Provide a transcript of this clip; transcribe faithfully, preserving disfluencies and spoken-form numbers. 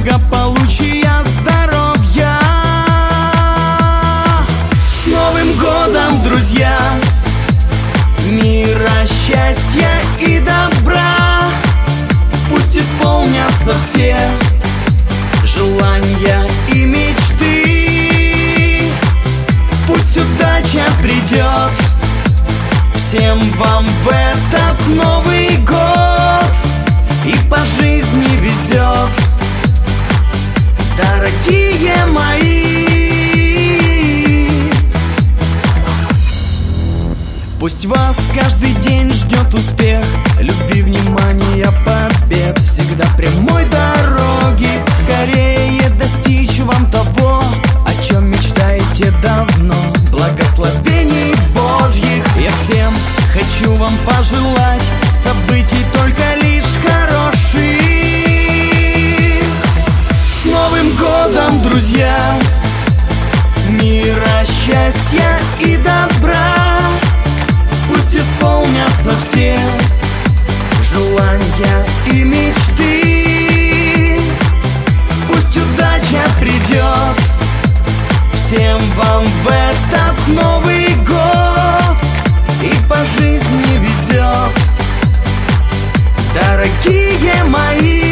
благополучия, здоровья. С Новым годом, друзья! Мира, счастья и добра. Пусть исполнятся все желания и мечты. Пусть удача придет всем вам в этот Новый год, и по жизни везет, дорогие мои. Пусть вас каждый день ждет успех, любви, внимания, побед. Всегда прямой дороги, скорее достичь вам того, о чем мечтаете давно. Благословений Божьих я всем хочу вам пожелать, событий только лишь хороших. С Новым годом, друзья! Мира, счастья и добра. Пусть исполнятся все желания и мечты. Пусть удача придет всем вам в этот Новый год, и по жизни везет, дорогие мои.